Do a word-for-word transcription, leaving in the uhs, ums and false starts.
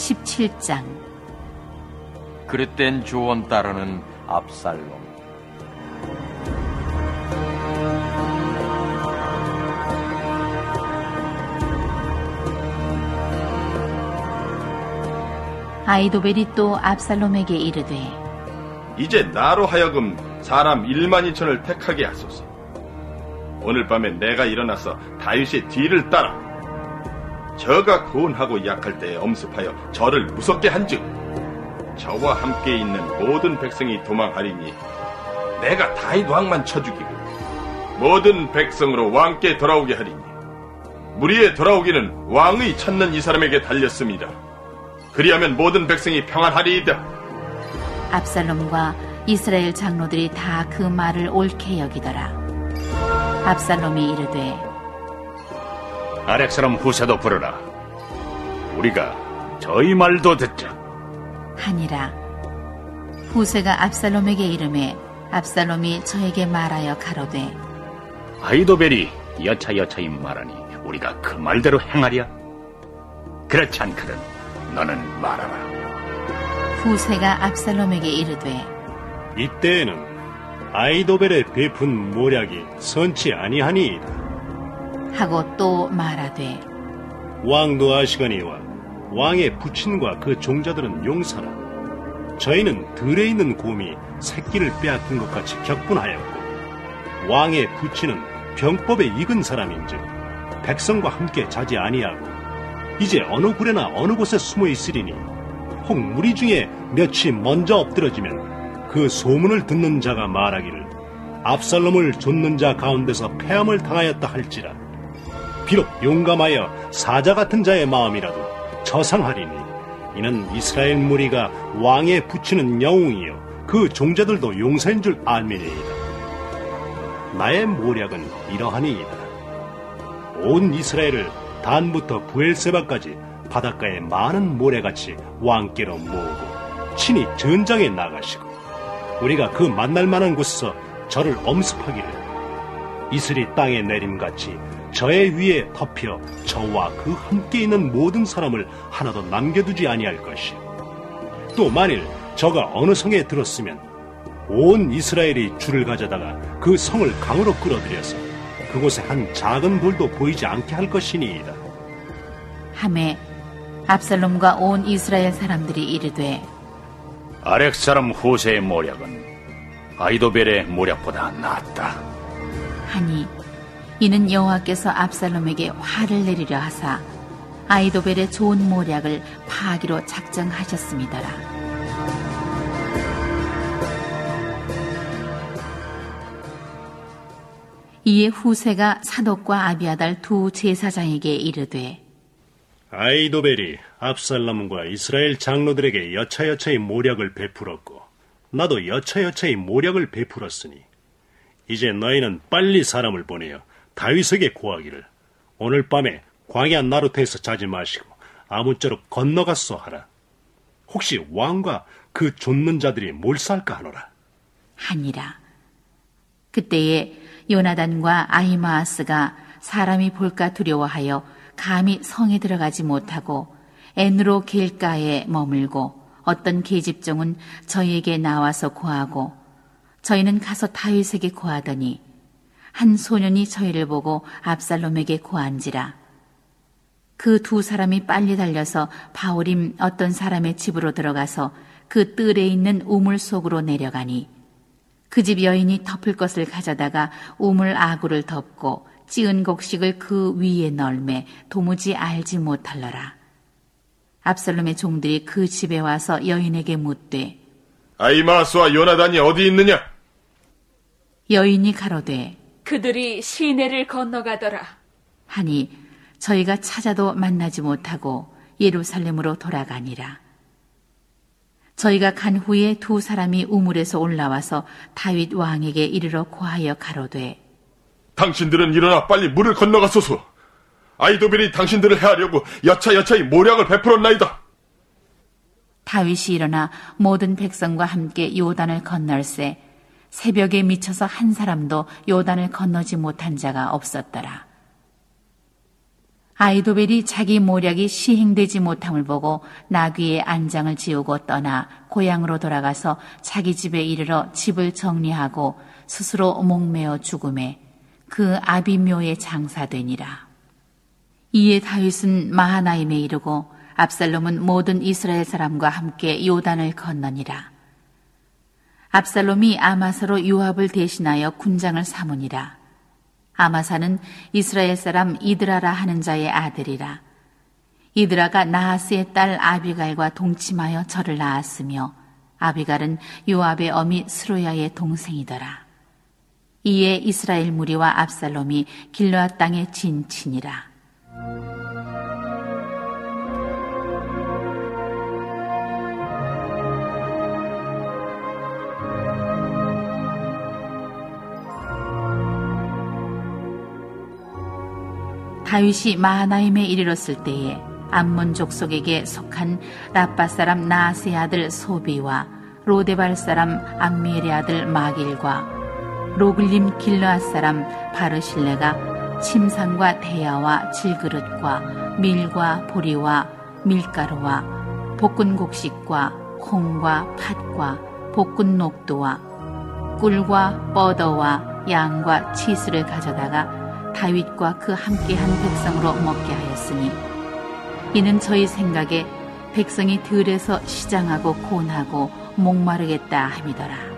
십칠 장. 그릇된 조원 따르는 압살롬. 아히도벨이 또 압살롬에게 이르되, 이제 나로 하여금 사람 일만 이천을 택하게 하소서. 오늘 밤에 내가 일어나서 다윗의 뒤를 따라 저가 고운하고 약할 때에 엄습하여 저를 무섭게 한즉 저와 함께 있는 모든 백성이 도망하리니 내가 다윗 왕만 쳐 죽이고 모든 백성으로 왕께 돌아오게 하리니 무리에 돌아오기는 왕의 찾는 이 사람에게 달렸습니다. 그리하면 모든 백성이 평안하리이다. 압살롬과 이스라엘 장로들이 다 그 말을 옳게 여기더라. 압살롬이 이르되, 아렉 사람 후세도 부르라. 우리가 저희 말도 듣자. 하니라. 후세가 압살롬에게 이르매 압살롬이 저에게 말하여 가로되, 아히도벨이 여차여차히 말하니 우리가 그 말대로 행하랴? 그렇지 않거든 너는 말하라. 후세가 압살롬에게 이르되, 이때에는 아히도벨의 베푼 모략이 선치 아니하니이다 하고 또 말하되, 왕도 아시거니와 왕의 부친과 그 종자들은 용사라. 저희는 들에 있는 곰이 새끼를 빼앗긴 것 같이 격분하였고 왕의 부친은 병법에 익은 사람인즉 백성과 함께 자지 아니하고 이제 어느 굴에나 어느 곳에 숨어 있으리니 혹 무리 중에 몇이 먼저 엎드러지면 그 소문을 듣는 자가 말하기를 압살롬을 좇는 자 가운데서 패함을 당하였다 할지라. 비록 용감하여 사자 같은 자의 마음이라도 저상하리니 이는 이스라엘 무리가 왕의 부치는 영웅이요 그 종자들도 용사인 줄 알미니이다. 나의 모략은 이러하니이다. 온 이스라엘을 단부터 부엘세바까지 바닷가에 많은 모래같이 왕께로 모으고 친히 전장에 나가시고 우리가 그 만날 만한 곳에서 저를 엄습하기를 이슬이 땅에 내림같이 저의 위에 덮여 저와 그 함께 있는 모든 사람을 하나도 남겨두지 아니할 것이요. 또 만일 저가 어느 성에 들었으면 온 이스라엘이 줄을 가져다가 그 성을 강으로 끌어들여서 그곳에 한 작은 돌도 보이지 않게 할 것이니이다. 하매 압살롬과 온 이스라엘 사람들이 이르되, 아렉 사람 후세의 모략은 아히도벨의 모략보다 낫다 하니 이는 여호와께서 압살롬에게 화를 내리려 하사 아히도벨의 좋은 모략을 파하기로 작정하셨음이더라. 이에 후세가 사독과 아비아달 두 제사장에게 이르되, 아히도벨이 압살롬과 이스라엘 장로들에게 여차여차히 모략을 베풀었고 나도 여차여차히 모략을 베풀었으니 이제 너희는 빨리 사람을 보내어 다윗에게 고하기를 오늘 밤에 광야 나루터에서 자지 마시고 아무쪼록 건너갔소 하라. 혹시 왕과 그 좇는 자들이 몰살까 하노라. 하니라. 그때에 요나단과 아히마아스가 사람이 볼까 두려워하여 감히 성에 들어가지 못하고 엔으로 길가에 머물고 어떤 계집종은 저희에게 나와서 고하고 저희는 가서 다윗에게 고하더니 한 소년이 저희를 보고 압살롬에게 고한지라. 그 두 사람이 빨리 달려서 바오림 어떤 사람의 집으로 들어가서 그 뜰에 있는 우물 속으로 내려가니 그 집 여인이 덮을 것을 가져다가 우물 아구를 덮고 찌은 곡식을 그 위에 널매 도무지 알지 못할러라. 압살롬의 종들이 그 집에 와서 여인에게 묻되, 아히마아스와 요나단이 어디 있느냐? 여인이 가로되, 그들이 시내를 건너가더라. 하니 저희가 찾아도 만나지 못하고 예루살렘으로 돌아가니라. 저희가 간 후에 두 사람이 우물에서 올라와서 다윗 왕에게 이르러 고하여 가로되, 당신들은 일어나 빨리 물을 건너가소서. 아히도벨이 당신들을 해하려고 여차여차히 모략을 베풀었나이다. 다윗이 일어나 모든 백성과 함께 요단을 건널세 새벽에 미쳐서 한 사람도 요단을 건너지 못한 자가 없었더라. 아이도벨이 자기 모략이 시행되지 못함을 보고 나귀의 안장을 지우고 떠나 고향으로 돌아가서 자기 집에 이르러 집을 정리하고 스스로 목매어 죽음에 그 아비묘에 장사되니라. 이에 다윗은 마하나임에 이르고 압살롬은 모든 이스라엘 사람과 함께 요단을 건너니라. 압살롬이 아마사로 요압을 대신하여 군장을 삼으니라. 아마사는 이스라엘 사람 이드라라 하는 자의 아들이라. 이드라가 나하스의 딸 아비갈과 동침하여 저를 낳았으며 아비갈은 요압의 어미 스로야의 동생이더라. 이에 이스라엘 무리와 압살롬이 길르앗 땅에 진치니라. 다윗이 마하나임에 이르렀을 때에 암몬 족속에게 속한 라빠 사람 나아스의 아들 소비와 로데발 사람 암미엘의 아들 마길과 로글림 길르앗 사람 바르실레가 침상과 대야와 질그릇과 밀과 보리와 밀가루와 볶은 곡식과 콩과 팥과 볶은 녹두와 꿀과 뻐더와 양과 치수를 가져다가 다윗과 그 함께한 백성으로 먹게 하였으니 이는 저희 생각에 백성이 들에서 시장하고 고나고 목마르겠다 함이더라.